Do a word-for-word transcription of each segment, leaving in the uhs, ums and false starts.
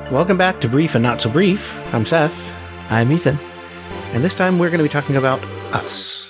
Welcome back to Brief and Not So Brief. I'm Seth. I'm Ethan. And this time we're going to be talking about Us.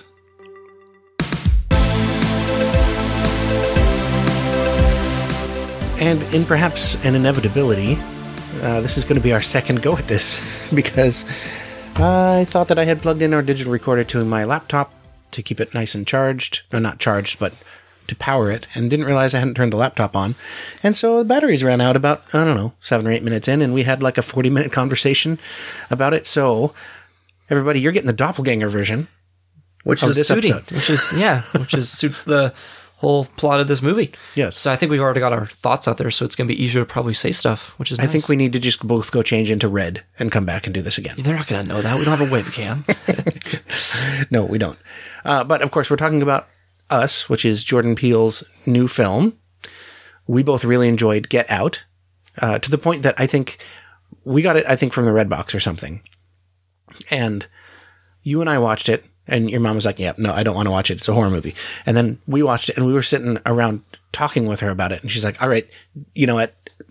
And in perhaps an inevitability, uh, this is going to be our second go at this, because I thought that I had plugged in our digital recorder to my laptop to keep it nice and charged. Or not charged, but to power it, and didn't realize I hadn't turned the laptop on. And so the batteries ran out about, I don't know, seven or eight minutes in, and we had like a forty-minute conversation about it. So, everybody, you're getting the doppelganger version. Which of is this suiting, episode. which is, yeah, which is suits the whole plot of this movie. Yes. So I think we've already got our thoughts out there, so it's going to be easier to probably say stuff, which is I nice. think we need to just both go change into red and come back and do this again. They're not going to know that. We don't have a webcam. No, we don't. Uh, but, of course, we're talking about Us, which is Jordan Peele's new film. We both really enjoyed Get Out, uh, to the point that I think we got it, I think, from the Redbox or something. And you and I watched it, and your mom was like, yeah, no, I don't want to watch it. It's a horror movie. And then we watched it, and we were sitting around talking with her about it, and she's like, all right, you know what?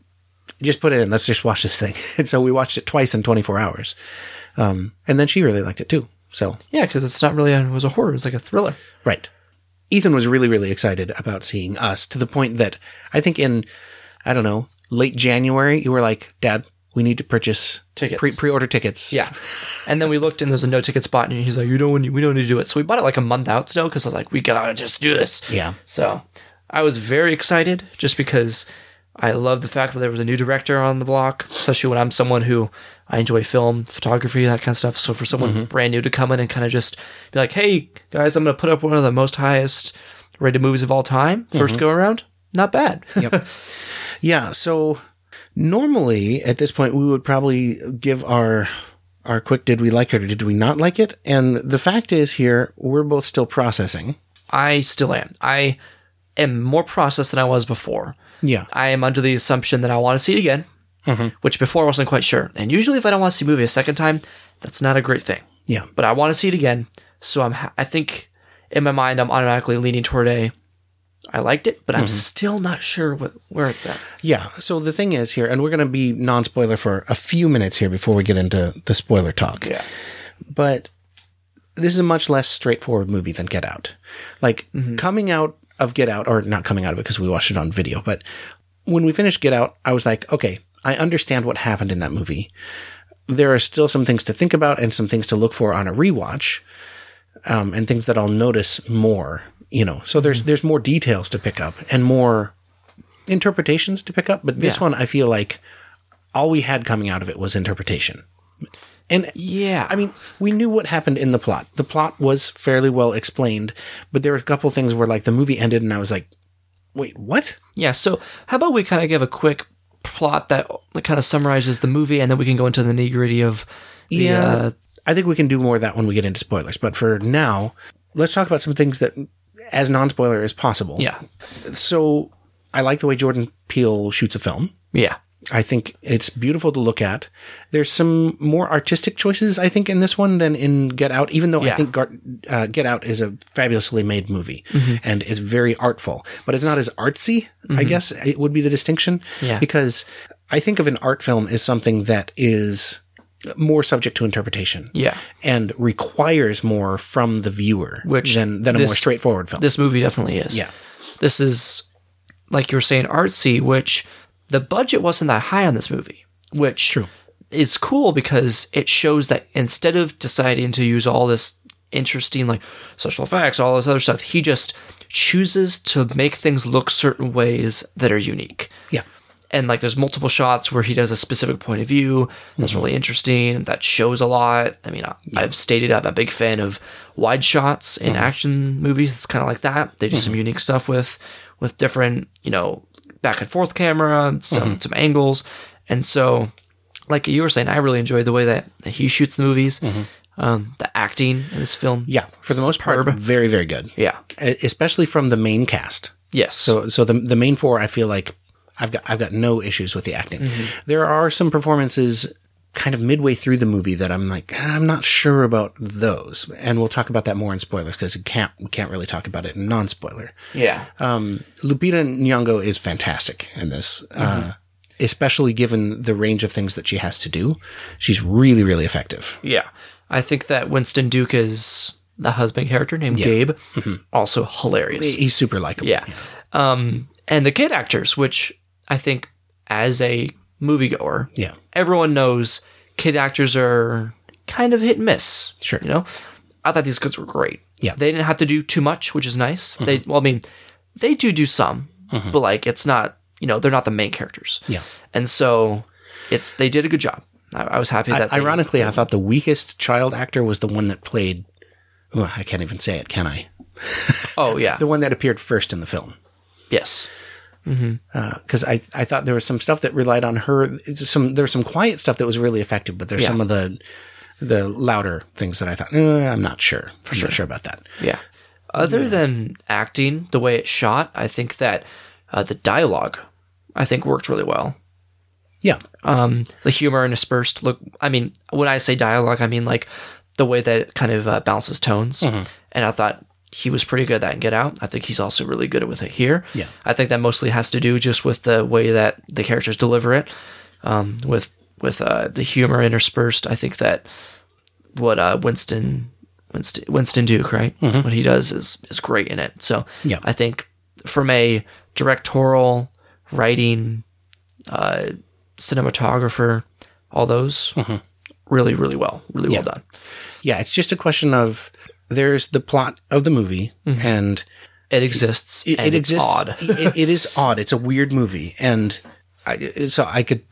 Just put it in. Let's just watch this thing. And so we watched it twice in twenty-four hours. Um, and then she really liked it, too. So Yeah, because it's not really a, it was a horror. It was like a thriller. Right. Ethan was really, really excited about seeing Us, to the point that I think in, I don't know, late January, you were like, Dad, we need to purchase Tickets. Pre- pre-order tickets. Yeah. And then we looked and there's a no ticket spot and he's like, you don't, we don't need to do it. So we bought it like a month out still because I was like, we gotta just do this. Yeah. So I was very excited just because I love the fact that there was a new director on the block, especially when I'm someone who I enjoy film, photography, that kind of stuff. So for someone mm-hmm. brand new to come in and kind of just be like, hey, guys, I'm going to put up one of the most highest rated movies of all time, first mm-hmm. go around, not bad. Yep. Yeah, so normally at this point we would probably give our our quick did we like it or did we not like it? And the fact is here, we're both still processing. I still am. I am more processed than I was before. Yeah. I am under the assumption that I want to see it again, mm-hmm. which before I wasn't quite sure. And usually if I don't want to see a movie a second time, that's not a great thing. Yeah. But I want to see it again. So I'm, ha- I think in my mind, I'm automatically leaning toward a, I liked it, but I'm mm-hmm. still not sure what, where it's at. Yeah. So the thing is here, and we're going to be non-spoiler for a few minutes here before we get into the spoiler talk. Yeah. But this is a much less straightforward movie than Get Out. Like mm-hmm. coming out of Get Out, or not coming out of it because we watched it on video, but when we finished Get Out, I was like, okay, I understand what happened in that movie. There are still some things to think about and some things to look for on a rewatch, um, and things that I'll notice more, you know. So there's, mm-hmm. there's more details to pick up and more interpretations to pick up. But this yeah. one, I feel like all we had coming out of it was interpretation. And yeah, I mean, we knew what happened in the plot. The plot was fairly well explained, but there were a couple things where like the movie ended and I was like, wait, what? Yeah. So how about we kind of give a quick plot that kind of summarizes the movie and then we can go into the nitty gritty of the, yeah, uh, I think we can do more of that when we get into spoilers. But for now, let's talk about some things that as non-spoiler as possible. Yeah. So I like the way Jordan Peele shoots a film. Yeah. I think it's beautiful to look at. There's some more artistic choices, I think, in this one than in Get Out, even though yeah. I think Gar- uh, Get Out is a fabulously made movie mm-hmm. and is very artful, but it's not as artsy, mm-hmm. I guess it would be the distinction. Yeah. Because I think of an art film as something that is more subject to interpretation. Yeah. And requires more from the viewer Which than, than a this, more straightforward film. This movie definitely is. Yeah. This is, like you were saying, artsy, which the budget wasn't that high on this movie, which True. is cool because it shows that instead of deciding to use all this interesting, like, special effects, all this other stuff, he just chooses to make things look certain ways that are unique. Yeah. And, like, there's multiple shots where he does a specific point of view that's mm-hmm. really interesting. That shows a lot. I mean, I, yeah. I've stated I'm a big fan of wide shots in mm-hmm. action movies. It's kind of like that. They do mm-hmm. some unique stuff with with different, you know, back and forth camera, some mm-hmm. some angles. And so, like you were saying, I really enjoyed the way that, that he shoots the movies. Mm-hmm. Um, the acting in this film. Yeah, for the most part, very, very good. Yeah. Especially from the main cast. Yes. So so the the main four, I feel like I've got I've got no issues with the acting. Mm-hmm. There are some performances kind of midway through the movie that I'm like, I'm not sure about those. And we'll talk about that more in spoilers because we can't, we can't really talk about it in non-spoiler. Yeah. Um, Lupita Nyong'o is fantastic in this. Mm-hmm. Uh, especially given the range of things that she has to do. She's really, really effective. Yeah. I think that Winston Duke is the husband character named Yeah. Gabe. Also hilarious. He's super likable. Yeah. Um, and the kid actors, which I think as a moviegoer, Yeah. everyone knows kid actors are kind of hit and miss. Sure. You know? I thought these kids were great. Yeah. They didn't have to do too much, which is nice. They, well, I mean, they do do some, but like, it's not, you know, they're not the main characters. Yeah. And so it's, they did a good job. I, I was happy that I, they- ironically, I thought the weakest child actor was the one that played, oh, I can't even say it, can I? oh yeah. The one that appeared first in the film. Yes. Because I, I thought there was some stuff that relied on her. It's Some There was some quiet stuff that was really effective, but there's Yeah. some of the the louder things that I thought, eh, I'm not sure. I'm not sure about that. Yeah. Other than acting, the way it's shot, I think that uh, the dialogue, I think, worked really well. Yeah. Um, the humor interspersed. Look, I mean, when I say dialogue, I mean like the way that it kind of uh, balances tones. Mm-hmm. And I thought he was pretty good at that in Get Out. I think he's also really good with it here. Yeah. I think that mostly has to do just with the way that the characters deliver it, um, with with uh, the humor interspersed. I think that what uh, Winston Winston Winston Duke, right? What he does is is great in it. So Yeah. I think from a directorial, writing, uh, cinematographer, all those really, really well, really Yeah. well done. Yeah. It's just a question of there's the plot of the movie and It exists. it, and it it's exists. odd. it, it is odd. It's a weird movie. And I, so I could,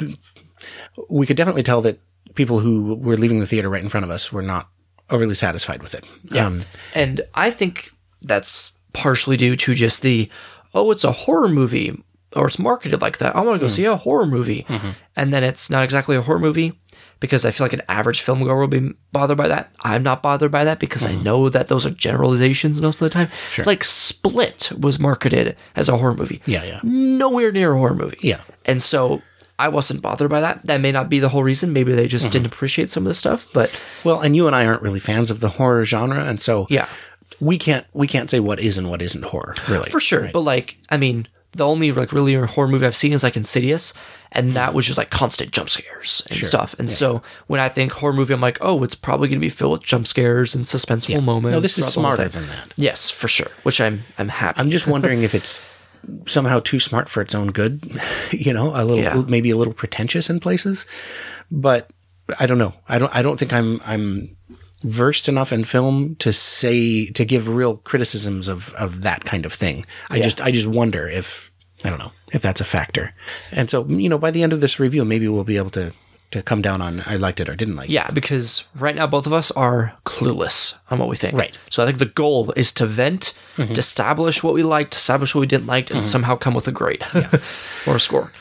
we could definitely tell that people who were leaving the theater right in front of us were not overly satisfied with it. Yeah. Um, And I think that's partially due to just the, oh, it's a horror movie, or it's marketed like that. I want to go see a horror movie. And then it's not exactly a horror movie because I feel like an average film goer will be bothered by that. I'm not bothered by that because I know that those are generalizations most of the time. Like Split was marketed as a horror movie. Yeah, yeah. Nowhere near a horror movie. Yeah. And so I wasn't bothered by that. That may not be the whole reason. Maybe they just didn't appreciate some of the stuff, but Well, and you and I aren't really fans of the horror genre, and so yeah. we can't we can't say what is and what isn't horror, really. For sure. But like, I mean, the only like really horror movie I've seen is like Insidious, and that was just like constant jump scares and stuff. And so when I think horror movie, I'm like, oh, it's probably going to be filled with jump scares and suspenseful moments. No, this is throughout the whole smarter thing. than that. Yes, for sure. Which I'm I'm happy. I'm just wondering if it's somehow too smart for its own good, you know, a little Yeah. maybe a little pretentious in places. But I don't know. I don't I don't think I'm I'm versed enough in film to say to give real criticisms of of that kind of thing. I just I just wonder if I don't know if that's a factor. And so, you know, by the end of this review, maybe we'll be able to to come down on I liked it or didn't like it. Yeah, because right now both of us are clueless on what we think. Right. So I think the goal is to vent, to establish what we liked, establish what we didn't like, and somehow come with a grade or a score.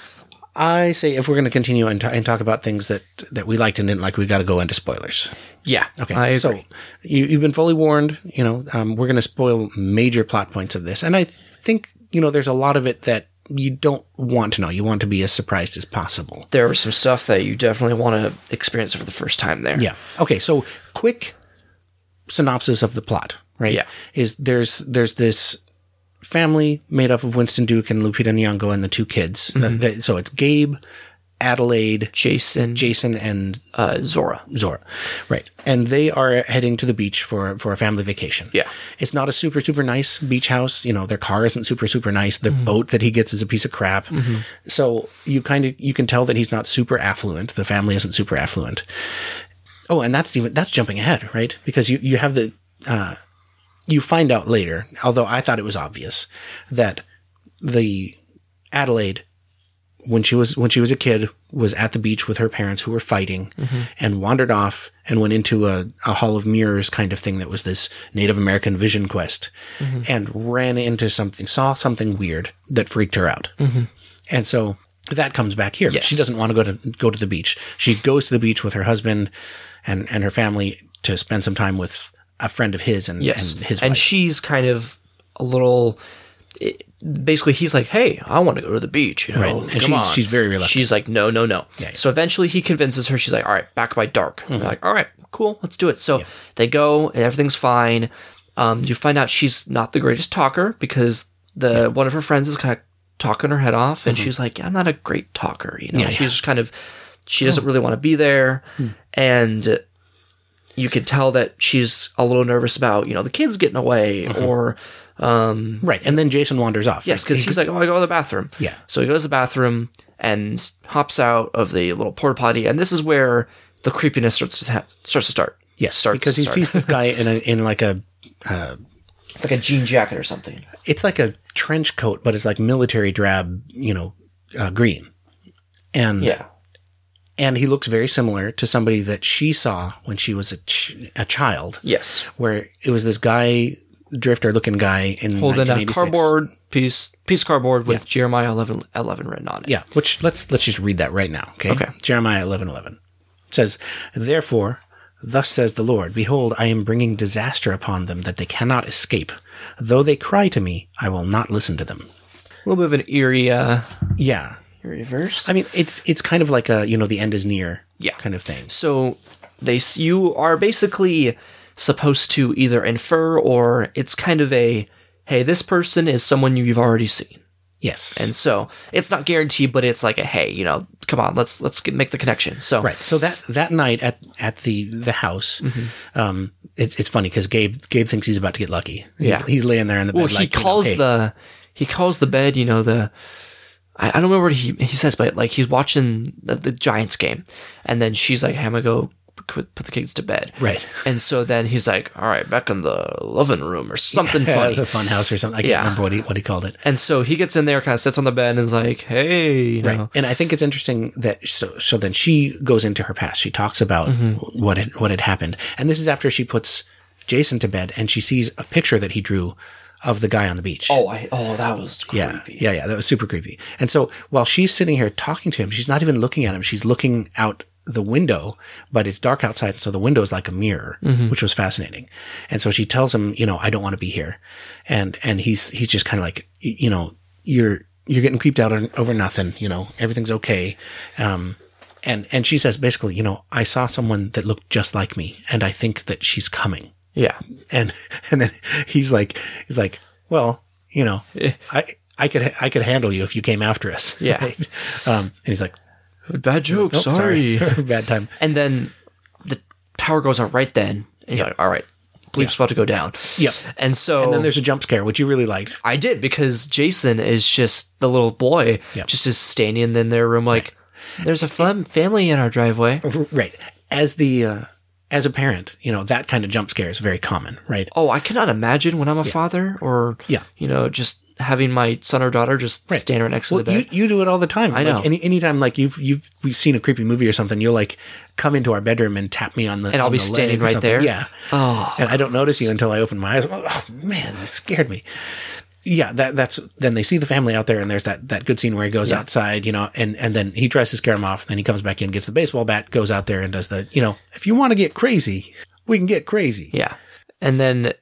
I say if we're going to continue and, t- and talk about things that that we liked and didn't like, we got to go into spoilers. Yeah. Okay, I agree. so you, you've been fully warned. You know, um, we're going to spoil major plot points of this, and I think you know there's a lot of it that you don't want to know. You want to be as surprised as possible. There was some stuff that you definitely want to experience for the first time there. Yeah. Okay. So quick synopsis of the plot. Right. Yeah. Is there's there's this family made up of Winston Duke and Lupita Nyong'o and the two kids. Mm-hmm. The- the- so it's Gabe, Adelaide, Jason, Jason, and uh, Zora. Zora. Right. And they are heading to the beach for, for a family vacation. Yeah. It's not a super, super nice beach house. You know, their car isn't super, super nice. The Mm-hmm. boat that he gets is a piece of crap. So you kind of, you can tell that he's not super affluent. The family isn't super affluent. Oh, and that's even, that's jumping ahead, right? Because you, you have the, uh, you find out later, although I thought it was obvious, that the Adelaide, when she was when she was a kid, was at the beach with her parents who were fighting, and wandered off and went into a, a Hall of Mirrors kind of thing that was this Native American vision quest, and ran into something, saw something weird that freaked her out, and so that comes back here. Yes. She doesn't want to go to go to the beach. She goes to the beach with her husband and and her family to spend some time with a friend of his and, Yes. and his and wife. she's kind of a little. It, basically, he's like, "Hey, I want to go to the beach." You know, Right. And come she's- on. she's very reluctant. She's like, "No, no, no." Yeah, yeah. So eventually, he convinces her. She's like, "All right, back by dark." Mm-hmm. They're like, "All right, cool, let's do it." So they go, and everything's fine. Um, you find out she's not the greatest talker because the one of her friends is kind of talking her head off, and she's like, I'm not a great talker, you know. Yeah, she's yeah. just kind of, she doesn't really want to be there, and you can tell that she's a little nervous about, you know, the kids getting away, or um, right. And then Jason wanders off. yes, because he's like, oh, I go to the bathroom. Yeah. So he goes to the bathroom and hops out of the little porta potty, and this is where the creepiness starts to ha- starts to start. Yes, starts because he to start. sees this guy in a in like a. Uh, It's like a jean jacket or something. it's like a trench coat, but it's like military drab, you know, uh, green, and Yeah. and he looks very similar to somebody that she saw when she was a ch- a child. Yes. Where it was this guy, drifter looking guy in Holding a nineteen eighty-six. cardboard piece, piece of cardboard with Jeremiah eleven, eleven written on it. Yeah, which let's let's just read that right now. Okay. Okay. Jeremiah eleven eleven says, "Therefore, thus says the Lord, behold, I am bringing disaster upon them that they cannot escape. Though they cry to me, I will not listen to them." A little bit of an eerie, uh, Yeah. eerie verse. I mean, it's it's kind of like a, you know, the end is near Yeah. kind of thing. So they, s- you are basically supposed to either infer, or it's kind of a, hey, this person is someone you've already seen. Yes. And so it's not guaranteed, but it's like a, hey, you know, come on, let's let's get, make the connection. So right. So that that night at at the the house, Mm-hmm. um, it's it's funny because Gabe Gabe thinks he's about to get lucky. He's, Yeah. he's laying there in the bed. well, he like, you know, calls hey. the he calls the bed, you know, the I, I don't remember what he he says, but like he's watching the, the Giants game, and then she's like, hey, I'm gonna go put, put the kids to bed. Right. And so then he's like, all right, back in the living room or something funny. the fun house or something. I can't Yeah. remember what he what he called it. And so he gets in there, kind of sits on the bed, and is like, hey, you know. Right. And I think it's interesting that so so then she goes into her past. She talks about Mm-hmm. what had, what had happened, and this is after she puts Jason to bed, and she sees a picture that he drew of the guy on the beach. Oh, I, oh, that was creepy. Yeah, yeah, yeah. That was super creepy. And so while she's sitting here talking to him, she's not even looking at him. She's looking out the window, but it's dark outside. So the window is like a mirror, which was fascinating. And so she tells him, you know, I don't want to be here. And, and he's, he's just kind of like, y- you know, you're, you're getting creeped out on, over nothing, you know, everything's okay. Um, and, and she says basically, you know, I saw someone that looked just like me, and I think that she's coming. Yeah. And, and then he's like, he's like, well, you know, I, I could, I could handle you if you came after us. Yeah. Right? Um, and he's like, Bad joke, oh, sorry. bad time. And then the power goes out right then. And you're like, all right, bleep's about to go down. Yep. And so And then there's a jump scare, which you really liked. I did, because Jason is just the little boy, Yep. just is standing in their room like, there's a fam- family in our driveway. Right. As the, uh, as a parent, you know, that kind of jump scare is very common, right? Oh, I cannot imagine when I'm a father, or, Yeah. you know, just having my son or daughter just stand right next to Well, the bed. you, you do it all the time. I Like, know. any anytime like you've you've we've seen a creepy movie or something, you'll like come into our bedroom and tap me on the And I'll on be the standing leg or right something. there? Yeah. Oh. And I don't notice you until I open my eyes. Oh man, it scared me. Yeah, that that's then they see the family out there, and there's that that good scene where he goes Yeah. outside, you know, and and then he tries to scare him off, and then he comes back in, gets the baseball bat, goes out there and does the, you know, if you want to get crazy, we can get crazy. Yeah. And then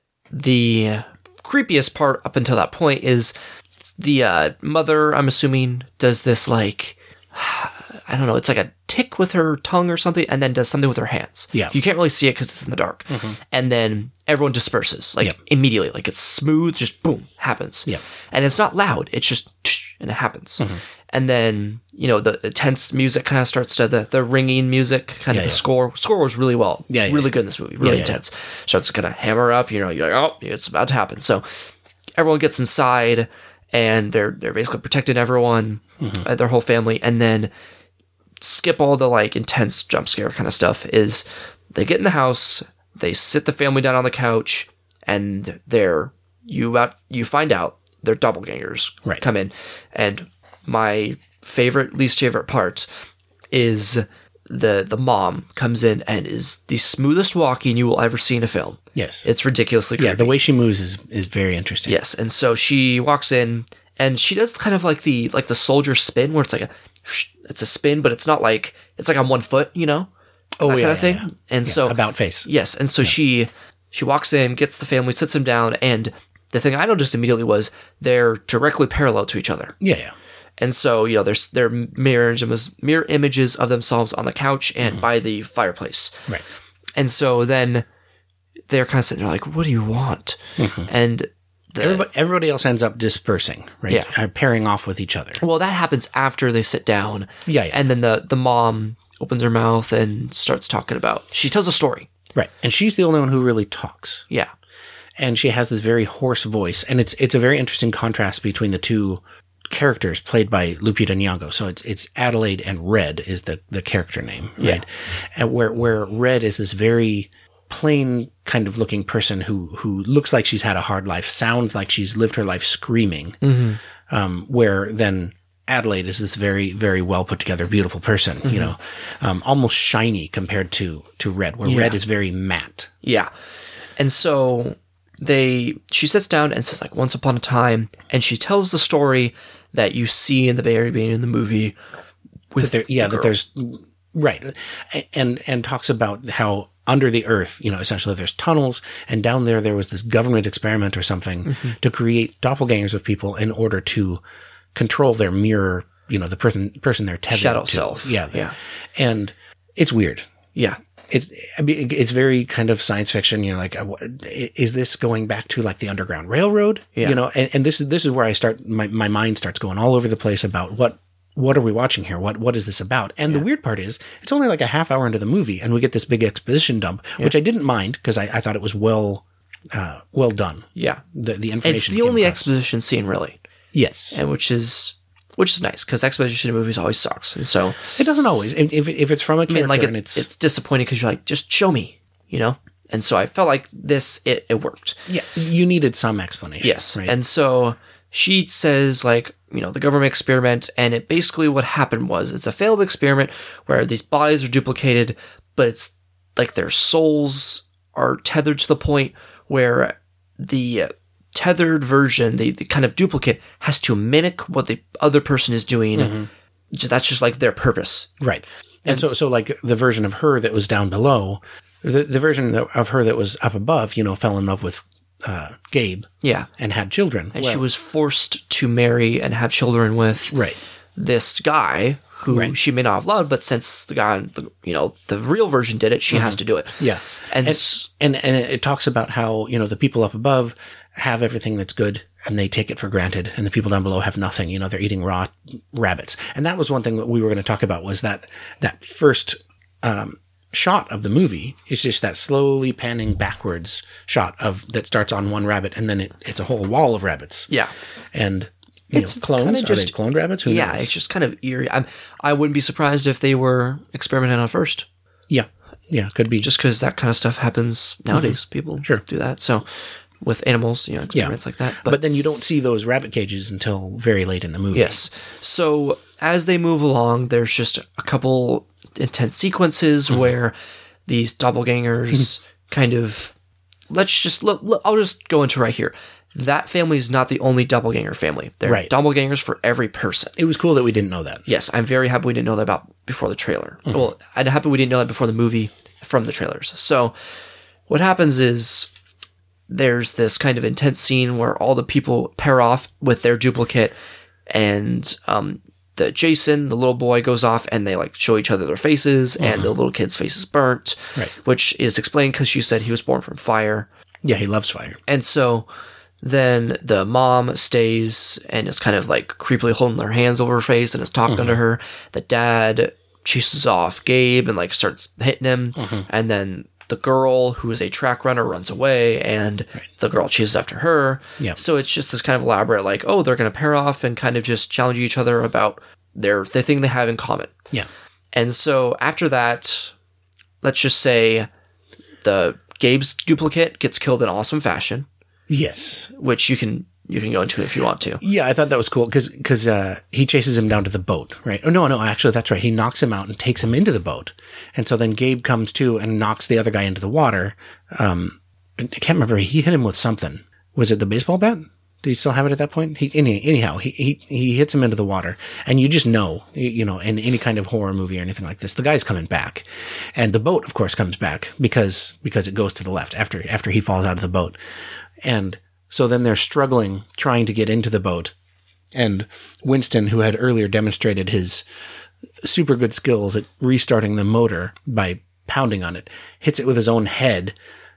the creepiest part up until that point is the uh, mother, I'm assuming, does this like, I don't know, it's like a tick with her tongue or something, and then does something with her hands. Yeah. You can't really see it because it's in the dark. And then everyone disperses, like Yep. immediately. Like it's smooth, just boom, happens. Yep. And it's not loud, it's just, tsh, and it happens. And then, you know, the, the tense music kind of starts to, the, the ringing music, kind Yeah, of the yeah. score. Score was really well. Yeah, yeah, really yeah. good in this movie. Really Yeah, yeah, intense. Starts to kind of hammer up, you know, you're like, oh, it's about to happen. So everyone gets inside, and they're they're basically protecting everyone, uh, their whole family. And then skip all the like intense jump scare kind of stuff is they get in the house, they sit the family down on the couch, and they're, you out, you find out they're doppelgangers Right. come in. And my favorite, least favorite part is the the mom comes in and is the smoothest walking you will ever see in a film. Yes. It's ridiculously creepy. Yeah, the way she moves is is very interesting. Yes, and so she walks in, and she does kind of like the like the soldier spin, where it's like a, it's a spin, but it's not like, it's like on one foot, you know, Oh, that yeah, kind of yeah, thing. yeah. And Yeah, so about face. yes, and so she she walks in, gets the family, sits them down, and the thing I noticed immediately was they're directly parallel to each other. Yeah, yeah. And so, you know, there's they're mirror images, mirror images of themselves on the couch and by the fireplace. Right. And so then they're kind of sitting there like, what do you want? And the, everybody, everybody else ends up dispersing, right? Yeah. Uh, pairing off with each other. well, that happens after they sit down. Yeah, yeah. And then the, the mom opens her mouth and starts talking about, she tells a story. Right. And she's the only one who really talks. Yeah. And she has this very hoarse voice. And it's it's a very interesting contrast between the two characters played by Lupita Nyong'o. So it's it's Adelaide and Red is the, the character name, right? Yeah. And where where Red is this very plain kind of looking person who who looks like she's had a hard life, sounds like she's lived her life screaming. Mm-hmm. Um, where then Adelaide is this very, very well put together, beautiful person, mm-hmm. you know, um, almost shiny compared to, to Red, where yeah. Red is very matte. Yeah. And so they, she sits down and says like once upon a time, and she tells the story that you see in the very beginning of the movie with that there, yeah, the that there's, right. And, and talks about how under the earth, you know, essentially there's tunnels, and down there, there was this government experiment or something mm-hmm. to create doppelgangers of people in order to control their mirror, you know, the person person they're tethered shadow to. self. Yeah, yeah. And it's weird. Yeah. It's I mean, it's very kind of science fiction. You know, like, is this going back to like the Underground Railroad? Yeah. You know, and, and this is this is where I start. My, my mind starts going all over the place about what what are we watching here? What what is this about? And yeah. the weird part is, it's only like a half hour into the movie, and we get this big exposition dump, yeah. which I didn't mind because I, I thought it was well uh, well done. Yeah, the the information. It's the only across. exposition scene, really. Yes, and which is which is nice because exposition in movies always sucks, and so it doesn't always. If if it's from a character, I mean, like it, and it's it's disappointing because you're like, just show me, you know. And so I felt like this it, it worked. Yeah, you needed some explanation. Yes, right? And so she says like, you know, the government experiment, and it basically what happened was it's a failed experiment where these bodies are duplicated, but it's like their souls are tethered to the point where the tethered version, the, the kind of duplicate, has to mimic what the other person is doing. Mm-hmm. That's just like their purpose. Right. And, and so, so like the version of her that was down below, the, the version of her that was up above, you know, fell in love with uh, Gabe. Yeah. And had children. And well, she was forced to marry and have children with right. this guy who right. she may not have loved, but since the guy, you know, the real version did it, she mm-hmm. has to do it. Yeah. And and, and and it talks about how, you know, the people up above have everything that's good and they take it for granted, and the people down below have nothing. You know, they're eating raw rabbits. And that was one thing that we were going to talk about, was that that first um, shot of the movie is just that slowly panning backwards shot of that starts on one rabbit, and then it, it's a whole wall of rabbits. Yeah. And You it's know, clones? just, Are they cloned rabbits? Who yeah, knows? it's just kind of eerie. I'm, I wouldn't be surprised if they were experimenting on first. Yeah, yeah, could be. Just because that kind of stuff happens nowadays. Mm-hmm. People sure. do that. So with animals, you know, experiments yeah. like that. But, but then you don't see those rabbit cages until very late in the movie. Yes. So as they move along, there's just a couple intense sequences mm-hmm. where these doppelgangers kind of, let's just, look, look, I'll just go into right here. That family is not the only doppelganger family. There are right. doppelgangers for every person. It was cool that we didn't know that. Yes, I'm very happy we didn't know that about before the trailer. Mm-hmm. Well, I'm happy we didn't know that before the movie from the trailers. So what happens is there's this kind of intense scene where all the people pair off with their duplicate, and um, the Jason, the little boy, goes off and they like show each other their faces, mm-hmm. and the little kid's face is burnt, right. which is explained because she said he was born from fire. Yeah, he loves fire. And so then the mom stays and is kind of like creepily holding her hands over her face and is talking mm-hmm. to her. The dad chases off Gabe and like starts hitting him. Mm-hmm. And then the girl, who is a track runner, runs away, and right. the girl chases after her. Yep. So it's just this kind of elaborate, like, oh, they're going to pair off and kind of just challenge each other about their the thing they have in common. Yeah. And so after that, let's just say the Gabe's duplicate gets killed in awesome fashion. Yes. Which you can you can go into if you want to. Yeah, I thought that was cool because because uh, he chases him down to the boat, right? Oh, no, no, actually, that's right. He knocks him out and takes him into the boat. And so then Gabe comes to and knocks the other guy into the water. Um, I can't remember. He hit him with something. Was it the baseball bat? Did he still have it at that point? He, any, anyhow, he, he he hits him into the water. And you just know, you know, in any kind of horror movie or anything like this, the guy's coming back. And the boat, of course, comes back because because it goes to the left after after he falls out of the boat. And so then they're struggling, trying to get into the boat. And Winston, who had earlier demonstrated his super good skills at restarting the motor by pounding on it, hits it with his own head,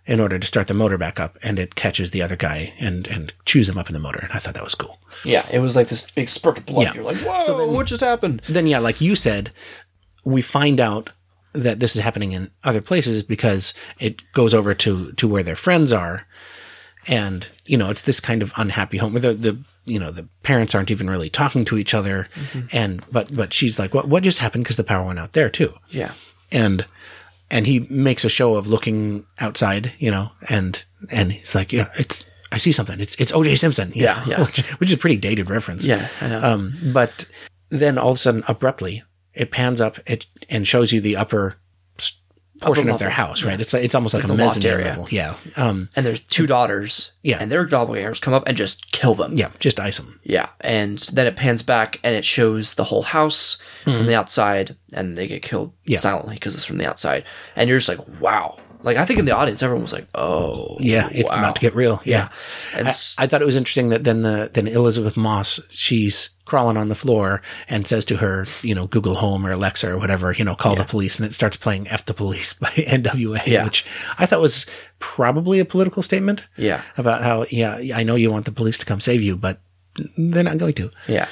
in order to start the motor back up, and it catches the other guy and, and chews him up in the motor. And I thought that was cool. Yeah, it was like this big spurt of blood. Yeah. You're like, whoa, So then- what just happened? Then, yeah, like you said, we find out that this is happening in other places because it goes over to, to where their friends are. And, you know, it's this kind of unhappy home where the, the you know, the parents aren't even really talking to each other. Mm-hmm. And, but, but she's like, what, what just happened? Because the power went out there too. Yeah. And, and he makes a show of looking outside, you know, and, and he's like, yeah, it's, I see something. It's, it's O J Simpson. you Yeah, know, yeah. Which, which is a pretty dated reference. Yeah, I know. Um, but then all of a sudden, abruptly, it pans up it, and shows you the upper s- portion Upper of their level, house, right? It's it's almost like, Like a the loft mezzanine area. level. Yeah. Um, And there's two daughters. Yeah. And their doppelgangers come up and just kill them. yeah, just ice them. Yeah. And then it pans back and it shows the whole house from the outside, and they get killed Mm-hmm. Yeah. silently because it's from the outside. And you're just like, wow. Like, I think in the audience, everyone was like, oh. Yeah, it's wow. about to get real. Yeah. And I, s- I thought it was interesting that then the then Elizabeth Moss, she's crawling on the floor and says to her, you know, Google Home or Alexa or whatever, you know, call the police, and it starts playing F the Police by N W A, Yeah. which I thought was probably a political statement. Yeah. About how, yeah, I know you want the police to come save you, but they're not going to. Yeah.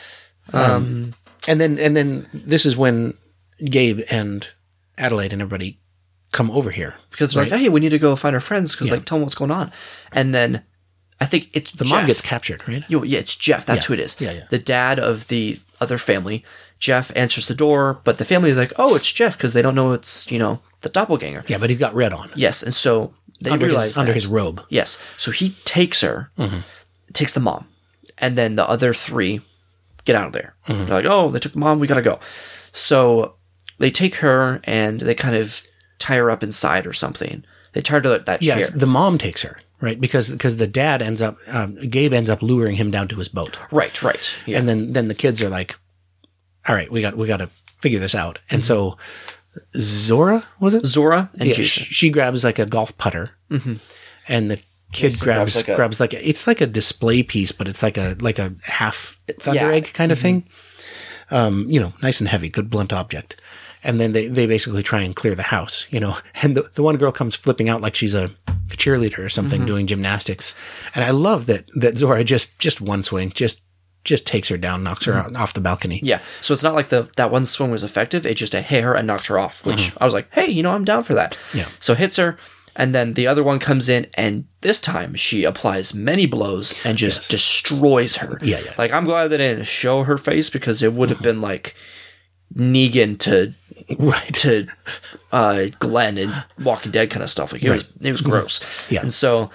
Um, and then, and then this is when Gabe and Adelaide and everybody come over here. Because they're right? like, hey, we need to go find our friends because, Yeah. like, tell them what's going on. And then I think it's the Jeff. mom gets captured, right? Yo, yeah, it's Jeff. That's Yeah. who it is. Yeah, yeah. The dad of the other family. Jeff answers the door, but the family is like, oh, it's Jeff, because they don't know it's, you know, the doppelganger. Yeah, but he's got red on. Yes, and so they under realize his, under that. his robe. Yes. So he takes her, Mm-hmm. takes the mom, and then the other three get out of there. Mm-hmm. They're like, oh, they took the mom, we gotta go. So they take her and they kind of tie her up inside or something. They tie her to that Yeah, chair. it's- the mom takes her, right? Because because the dad ends up, um, Gabe ends up luring him down to his boat, Right, right. Yeah. and then then the kids are like, "All right, we got we got to figure this out." And so Zora was it? Zora and Yeah, Jason. she, she grabs like a golf putter, and the kid Jason grabs grabs grabs like like, a- a, it's like a display piece, but it's like a like a half thunder yeah. egg kind of thing. Um, you know, nice and heavy, good blunt object. And then they, they basically try and clear the house, you know, and the, the one girl comes flipping out like she's a cheerleader or something doing gymnastics. And I love that, that Zora just, just one swing, just, just takes her down, knocks her out, off the balcony. Yeah, so it's not like the that one swing was effective. It just hit her and knocked her off, which I was like, hey, you know, I'm down for that. Mm-hmm. Yeah. So hits her, and then the other one comes in, and this time she applies many blows and just Yes. destroys her. Yeah, yeah. Like, I'm glad they didn't show her face, because it would have been like Negan to Right. to uh, Glenn in Walking Dead kind of stuff. Like, it was it was gross. Yeah. And so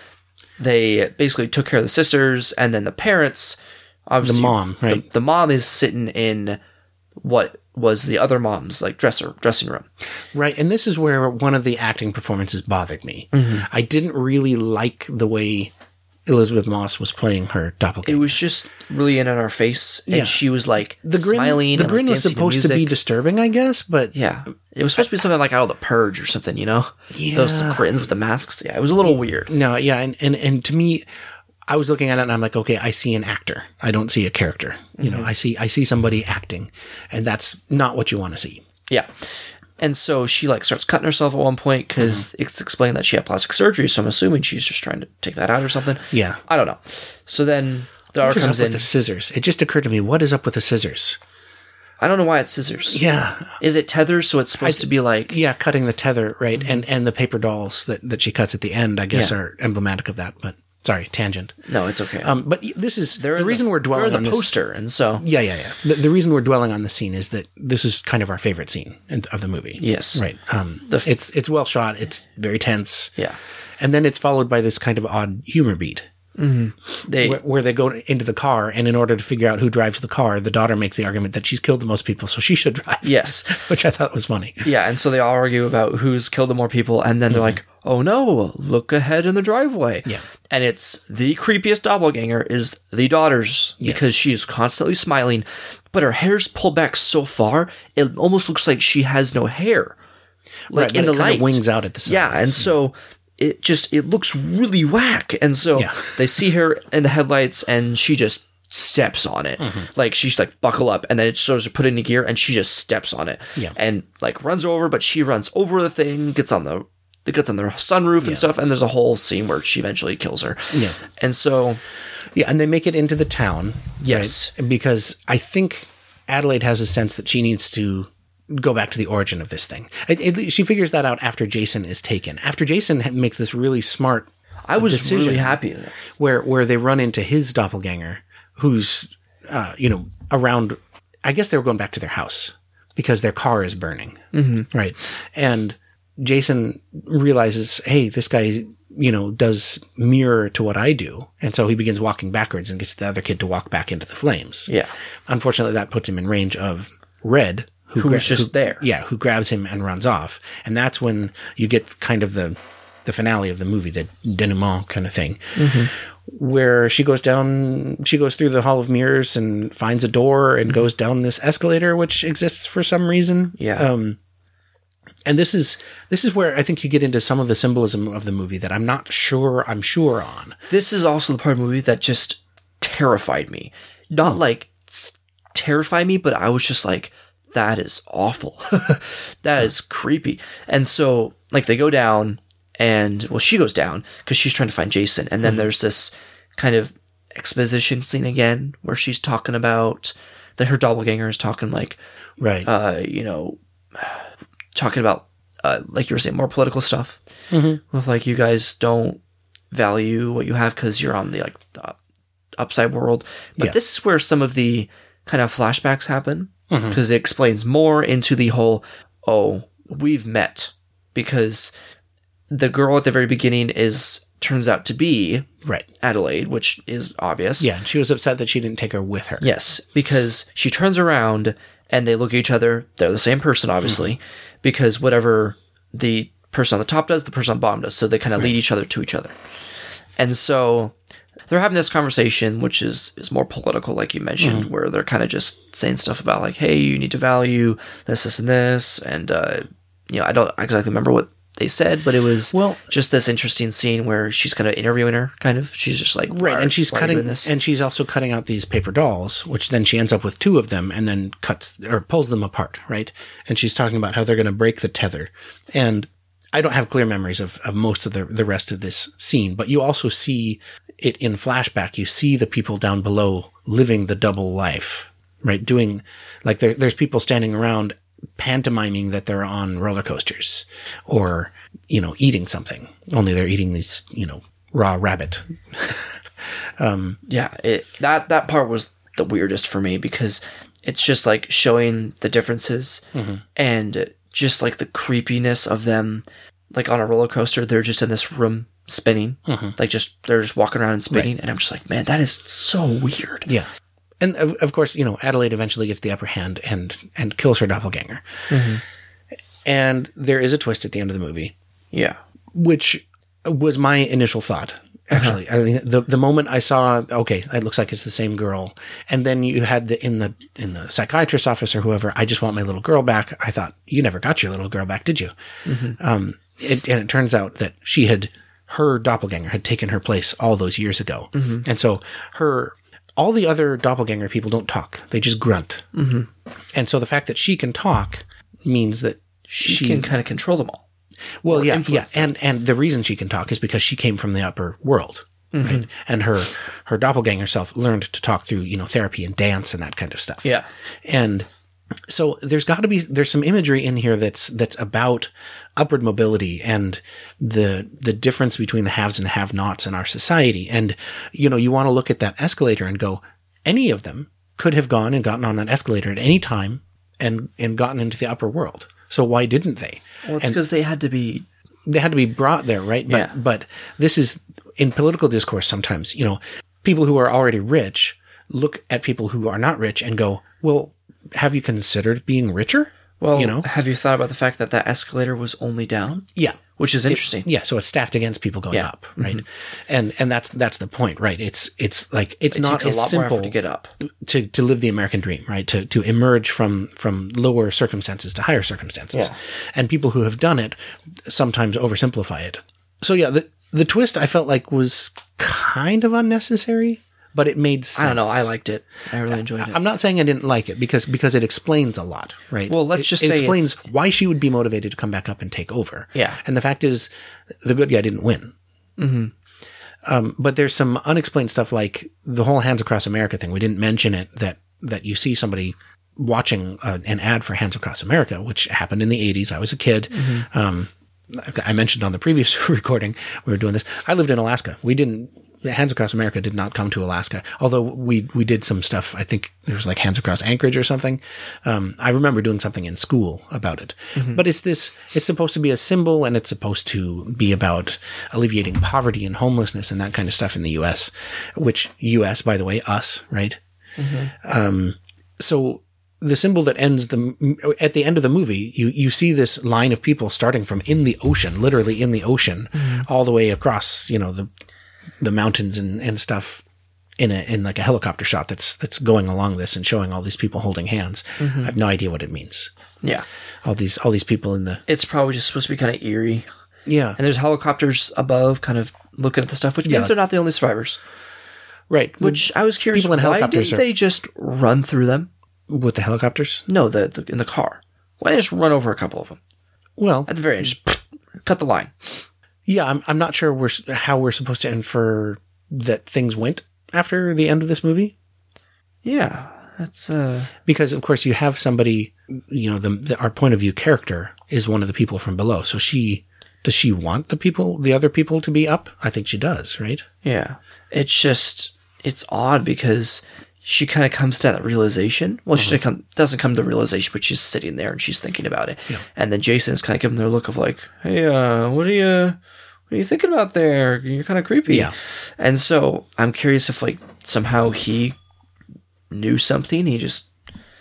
they basically took care of the sisters, and then the parents. Obviously, mom, right. The, the mom is sitting in what was the other mom's like dresser dressing room. Right. And this is where one of the acting performances bothered me. Mm-hmm. I didn't really like the way Elizabeth Moss was playing her It doppelganger. was just really in on our face, and Yeah. she was like The grin, smiling. the and, grin like, was dancing supposed to be music. disturbing, I guess, but Yeah, it was supposed to be something like out of the Purge or something, you know? Those Yeah. grins with the masks. Yeah, it was a little weird. no, yeah. And, and, and to me, I was looking at it and I'm like, okay, I see an actor. I don't see a character. You Mm-hmm. know, I see, I see somebody acting, and that's not what you want to see. Yeah. And so she like starts cutting herself at one point because Mm-hmm. it's explained that she had plastic surgery. So I'm assuming she's just trying to take that out or something. Yeah. I don't know. So then the What daughter is comes up in. with the scissors? It just occurred to me, what is up with the scissors? I don't know why it's scissors. Yeah. Is it tethers? So it's supposed to be like. Yeah, cutting the tether, right? And and the paper dolls that, that she cuts at the end, I guess, Yeah. are emblematic of that. But sorry, tangent. No, it's okay. Um, but this is They're the in reason we're they're dwelling in on the this. poster, and so Yeah, yeah, yeah. The, the reason we're dwelling on this scene is that this is kind of our favorite scene in, of the movie. Yes. right. Um, The f- it's it's well shot. It's very tense. yeah, and then it's followed by this kind of odd humor beat. they Where, where they go into the car, and in order to figure out who drives the car, the daughter makes the argument that she's killed the most people, so she should drive. yes, Which I thought was funny. yeah, and so they all argue about who's killed the more people, and then they're like, "Oh no, look ahead in the driveway." Yeah. and it's the creepiest doppelganger is the daughter's Yes. because she is constantly smiling, but her hair's pulled back so far it almost looks like she has no hair, like Right, but in the it kinda light. wings out at the sides. Yeah, and so it just it looks really whack, and so Yeah. they see her in the headlights, and she just steps on it, Mm-hmm. like she's like buckle up, and then it shows her put it into gear, and she just steps on it, Yeah. and like runs over, but she runs over the thing, gets on the that gets on their sunroof and stuff. And there's a whole scene where she eventually kills her. Yeah. And so, yeah, and they make it into the town. yes, right? Because I think Adelaide has a sense that she needs to go back to the origin of this thing. It, it, she figures that out after Jason is taken. After Jason makes this really smart I was decision really happy with that. where where they run into his doppelganger, who's uh, you know around. I guess they were going back to their house because their car is burning, mm-hmm. right? And Jason realizes, hey, this guy, you know, does mirror to what I do, and so he begins walking backwards and gets the other kid to walk back into the flames. Yeah. Unfortunately, that puts him in range of Red. Who, who was just who, there. Yeah, who grabs him and runs off. And that's when you get kind of the the finale of the movie, the denouement kind of thing, mm-hmm. where she goes down, she goes through the Hall of Mirrors and finds a door and mm-hmm. goes down this escalator, which exists for some reason. Yeah. Um, and this is this is where I think you get into some of the symbolism of the movie that I'm not sure I'm sure on. This is also the part of the movie that just terrified me. Not oh. like terrified me, but I was just like, that is awful. That is creepy. And so, like, they go down, and, well, she goes down because she's trying to find Jason. And then mm-hmm. there's this kind of exposition scene again where she's talking about that her doppelganger is talking, like, right, uh, you know, talking about, uh, like you were saying, more political stuff. Mm-hmm. With, like, you guys don't value what you have because you're on the, like, the upside world. But yeah. this is where some of the kind of flashbacks happen. Because mm-hmm. it explains more into the whole, oh, we've met. Because the girl at the very beginning is turns out to be right Adelaide, which is obvious. Yeah, she was upset that she didn't take her with her. Yes, because she turns around and they look at each other. They're the same person, obviously, mm-hmm. because whatever the person on the top does, the person on the bottom does. So they kind of right. lead each other to each other. And so they're having this conversation, which is, is more political, like you mentioned, mm-hmm. where they're kind of just saying stuff about like, hey, you need to value this, this, and this. And, uh, you know, I don't exactly remember what they said, but it was well, just this interesting scene where she's kind of interviewing her, kind of. She's just like, right. And she's cutting, this? and she's also cutting out these paper dolls, which then she ends up with two of them and then cuts or pulls them apart, right? And she's talking about how they're going to break the tether. And I don't have clear memories of, of most of the, the rest of this scene, but you also see it in flashback. You see the people down below living the double life, right? Doing like there, there's people standing around pantomiming that they're on roller coasters or, you know, eating something, only they're eating these, you know, raw rabbit. um, yeah, it, that, that part was the weirdest for me because it's just like showing the differences mm-hmm. and just like the creepiness of them, like on a roller coaster, they're just in this room spinning, mm-hmm. like just, they're just walking around and spinning. Right. And I'm just like, man, that is so weird. Yeah. And of, of course, you know, Adelaide eventually gets the upper hand and, and kills her doppelganger. Mm-hmm. And there is a twist at the end of the movie. Yeah. Which was my initial thought. Actually, uh-huh. I mean, the the moment I saw, okay, it looks like it's the same girl, and then you had the in the in the psychiatrist's office or whoever, I just want my little girl back. I thought, you never got your little girl back, did you? Mm-hmm. Um, it, and it turns out that she had her doppelganger had taken her place all those years ago, mm-hmm. and so her all the other doppelganger people don't talk; they just grunt. Mm-hmm. And so the fact that she can talk means that she, she can kind of control them all. Well, yeah, yeah, and and the reason she can talk is because she came from the upper world, mm-hmm. right? And her her doppelganger self learned to talk through, you know, therapy and dance and that kind of stuff. Yeah, and so there's got to be there's some imagery in here that's that's about upward mobility and the the difference between the haves and the have-nots in our society. And you know, you want to look at that escalator and go, any of them could have gone and gotten on that escalator at any time and and gotten into the upper world. So why didn't they? Well, it's because they had to be... They had to be brought there, right? But, yeah. But this is, in political discourse sometimes, you know, people who are already rich look at people who are not rich and go, well, have you considered being richer? Well, you know? Have you thought about the fact that that escalator was only down? Yeah. Which is interesting. It, yeah, so it's stacked against people going yeah. up, right? Mm-hmm. And and that's that's the point, right? It's it's like it's it not takes a as lot simple more effort to get up to to live the American dream, right? To to emerge from from lower circumstances to higher circumstances. Yeah. And people who have done it sometimes oversimplify it. So yeah, the the twist I felt like was kind of unnecessary, but it made sense. I don't know. I liked it. I really enjoyed it. I'm not saying I didn't like it because because it explains a lot, right? Well, let's it, just it say explains it's- why she would be motivated to come back up and take over. Yeah. And the fact is, the good guy didn't win. Mm-hmm. Um, but there's some unexplained stuff like the whole Hands Across America thing. We didn't mention it that that you see somebody watching uh, an ad for Hands Across America, which happened in the eighties. I was a kid. Mm-hmm. Um, I mentioned on the previous recording we were doing this. I lived in Alaska. We didn't. Hands Across America did not come to Alaska, although we we did some stuff. I think there was like Hands Across Anchorage or something. Um, I remember doing something in school about it. Mm-hmm. But it's this. It's supposed to be a symbol, and it's supposed to be about alleviating poverty and homelessness and that kind of stuff in the U S. Which U S, by the way, us, right? Mm-hmm. Um, so. The symbol that ends the, at the end of the movie, you, you see this line of people starting from in the ocean, literally in the ocean, mm-hmm. all the way across, you know, the, the mountains and, and stuff in a, in like a helicopter shot that's, that's going along this and showing all these people holding hands. Mm-hmm. I have no idea what it means. Yeah. All these, all these people in the, it's probably just supposed to be kind of eerie. Yeah. And there's helicopters above kind of looking at the stuff, which means Yeah. they're not the only survivors. Right. Which I was curious, People in why helicopters didn't are- they just run through them? With the helicopters? No, the, the in the car. Why didn't they just run over a couple of them? Well, At the very end, just cut the line. yeah, I'm, I'm not sure we're, how we're supposed to infer that things went after the end of this movie. Yeah, that's... uh Because, of course, you have somebody, you know, the, the our point of view character is one of the people from below. So she, does she want the people, the other people to be up? I think she does, right? Yeah. It's just, it's odd because she kind of comes to that realization. Well, she come, doesn't come to the realization, but she's sitting there and she's thinking about it. Yeah. And then Jason's kind of giving her a look of like, hey, uh, what are you, what are you thinking about there? You're kind of creepy. Yeah. And so I'm curious if like somehow he knew something. He just,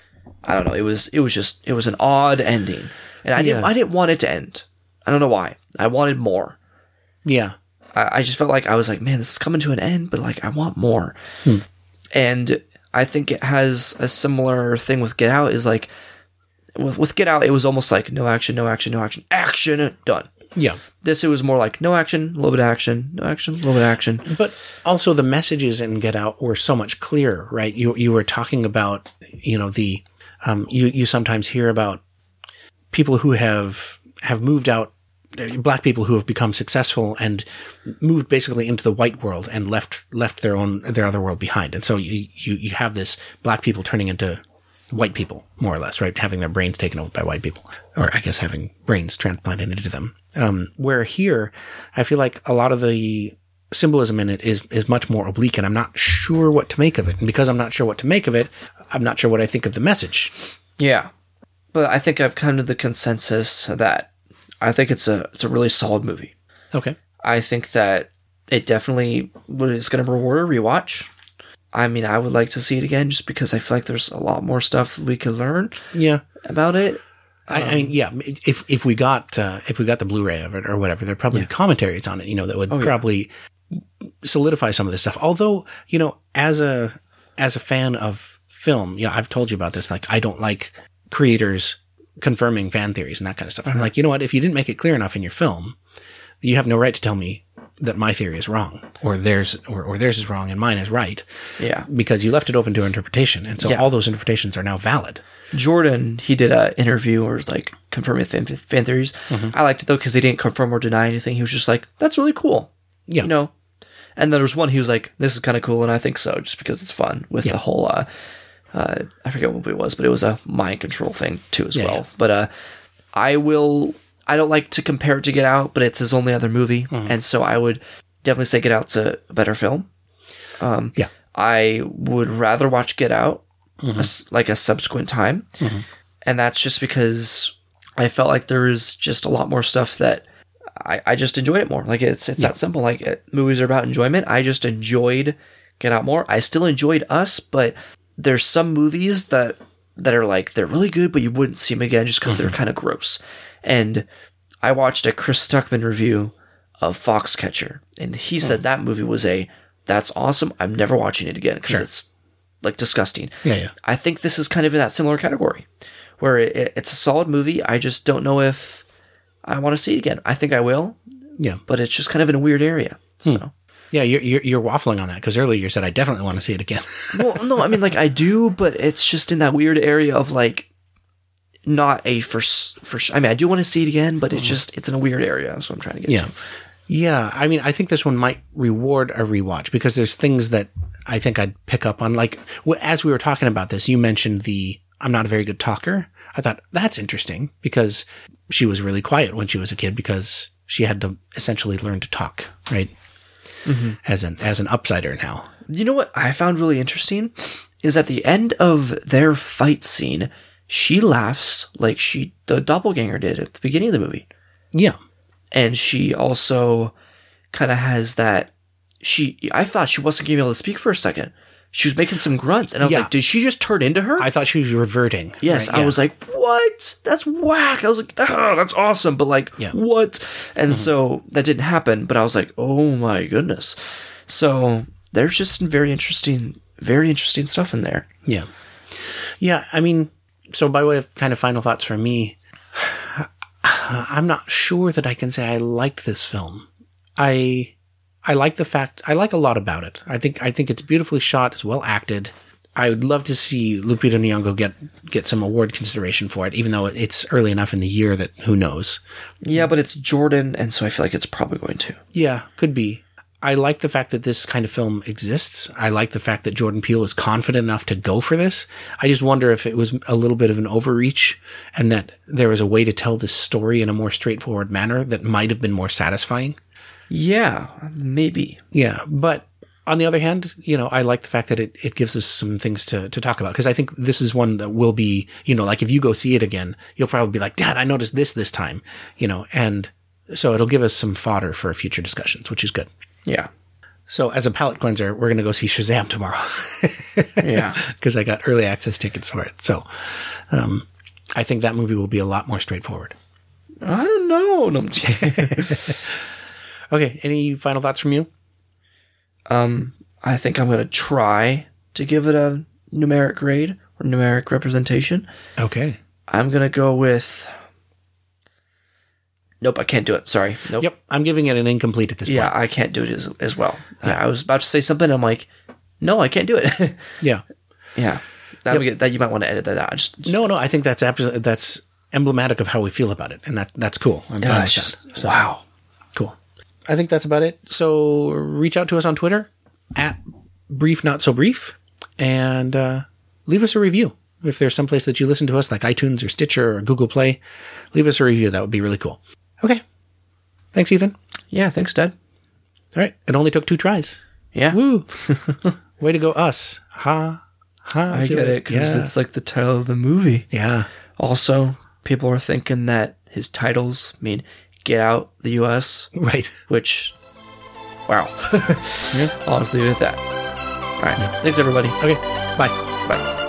I don't know. It was, it was just, it was an odd ending. And I didn't, Yeah. I didn't want it to end. I don't know why. I wanted more. Yeah. I, I just felt like I was like, man, this is coming to an end, but like I want more. Hmm. And I think it has a similar thing with Get Out. Is like with with Get Out, it was almost like no action, no action, no action, action, done. Yeah. This it was more like no action, a little bit of action, no action, a little bit of action. But also the messages in Get Out were so much clearer, right? You you were talking about, you know, the um you you sometimes hear about people who have have moved out, black people who have become successful and moved basically into the white world and left left their own their other world behind. And so you you, you have this black people turning into white people, more or less, right? Having their brains taken over by white people, or I guess having brains transplanted into them. Um, where here, I feel like a lot of the symbolism in it is is much more oblique, and I'm not sure what to make of it. And because I'm not sure what to make of it, I'm not sure what I think of the message. Yeah, but I think I've come to the consensus that I think it's a it's a really solid movie. Okay. I think that it definitely is going to reward a rewatch. I mean, I would like to see it again just because I feel like there's a lot more stuff we could learn. Yeah. About it. I, I mean, yeah. If if we got uh, if we got the Blu-ray of it or whatever, there'd probably Yeah. be commentaries on it. You know, that would Oh, yeah. probably solidify some of this stuff. Although, you know, as a as a fan of film, you know, I've told you about this. Like, I don't like creators confirming fan theories and that kind of stuff. I'm like, you know what? If you didn't make it clear enough in your film, you have no right to tell me that my theory is wrong or theirs or, or theirs is wrong and mine is right. Yeah. Because you left it open to interpretation, and so Yeah. all those interpretations are now valid. Jordan, he did an interview or was like confirming fan, fan theories. Mm-hmm. I liked it though because he didn't confirm or deny anything. He was just like, "That's really cool," Yeah. you know. And there was one he was like, "This is kind of cool," and I think so, just because it's fun with Yeah. the whole. Uh, uh, I forget what movie it was, but it was a mind control thing too as Yeah, well. yeah. But uh, I will. I don't like to compare it to Get Out, but it's his only other movie, Mm-hmm. and so I would definitely say Get Out's a better film. Um, Yeah. I would rather watch Get Out Mm-hmm. a s like a subsequent time. And that's just because I felt like there was just a lot more stuff that I, I just enjoyed it more. Like it's it's Yeah. that simple. Like it, movies are about enjoyment. I just enjoyed Get Out more. I still enjoyed Us, but there's some movies that that are like they're really good, but you wouldn't see them again just because they're kind of gross. And I watched a Chris Stuckman review of Foxcatcher, and he said that movie was a that's awesome. I'm never watching it again because Sure. it's like disgusting. Yeah, yeah. I think this is kind of in that similar category where it, it's a solid movie. I just don't know if I want to see it again. I think I will, Yeah. but it's just kind of in a weird area. So Yeah, you're, you're, you're waffling on that because earlier you said, I definitely want to see it again. Well, no, I mean, like, I do, but it's just in that weird area of, like, not a for, for I mean, I do want to see it again, but it's just, it's in a weird area. That's what I'm trying to get Yeah. to. Yeah, I mean, I think this one might reward a rewatch because there's things that I think I'd pick up on. Like, w- as we were talking about this, you mentioned the I'm not a very good talker. I thought that's interesting because she was really quiet when she was a kid because she had to essentially learn to talk, right? Mm-hmm. As an as an upsider now. You know what I found really interesting is at the end of their fight scene, she laughs like she the doppelganger did at the beginning of the movie. Yeah. And she also kind of has that she I thought she wasn't going to be able to speak for a second. She was making some grunts and I was Yeah. like, did she just turn into her? I thought she was reverting. Yes, right? I Yeah. was like, what? That's whack. I was like, oh, that's awesome. But like, Yeah. what? And so that didn't happen. But I was like, oh my goodness. So there's just some very interesting, very interesting stuff in there. Yeah. Yeah. I mean, so by way of kind of final thoughts for me, I'm not sure that I can say I liked this film. I, I like the fact, I like a lot about it. I think, I think it's beautifully shot. It's well acted. I would love to see Lupita Nyong'o get, get some award consideration for it, even though it's early enough in the year that who knows. Yeah, but it's Jordan. And so I feel like it's probably going to. Yeah, could be. I like the fact that this kind of film exists. I like the fact that Jordan Peele is confident enough to go for this. I just wonder if it was a little bit of an overreach and that there was a way to tell this story in a more straightforward manner that might have been more satisfying. Yeah, maybe. Yeah, but on the other hand, you know, I like the fact that it, it gives us some things to, to talk about because I think this is one that will be, you know, like if you go see it again, you'll probably be like, Dad, I noticed this this time, you know, and so it'll give us some fodder for future discussions, which is good. Yeah. So as a palate cleanser, we're going to go see Shazam tomorrow. Yeah. Because I got early access tickets for it. So um, I think that movie will be a lot more straightforward. I don't know. No, I'm just Okay. Any final thoughts from you? Um, I think I'm going to try to give it a numeric grade or numeric representation. Okay. I'm going to go with... Nope, I can't do it. Sorry. Nope. Yep. I'm giving it an incomplete at this Yeah, point. I can't do it as, as well. Yeah. I was about to say something. I'm like, no, I can't do it. Yeah. Yeah. That, Yep. would get, that you might want to edit that out. Just, just No, no. I think that's abso- that's emblematic of how we feel about it. And that that's cool. I'm yeah, fine it's with just, that. So, wow. cool. I think that's about it. So reach out to us on Twitter at Brief Not So Brief and uh, leave us a review. If there's someplace that you listen to us, like iTunes or Stitcher or Google Play, leave us a review. That would be really cool. Okay. Thanks, Ethan. Yeah, thanks, Dad. All right. It only took two tries. Yeah. Woo. Way to go, us. Ha. Ha. I See get what- it, because yeah. it's like the title of the movie. Yeah. Also, people are thinking that his titles mean Get Out the U S, Right. which, wow. Yeah. I'll just leave it at that. All right. Thanks, everybody. Okay. Bye. Bye.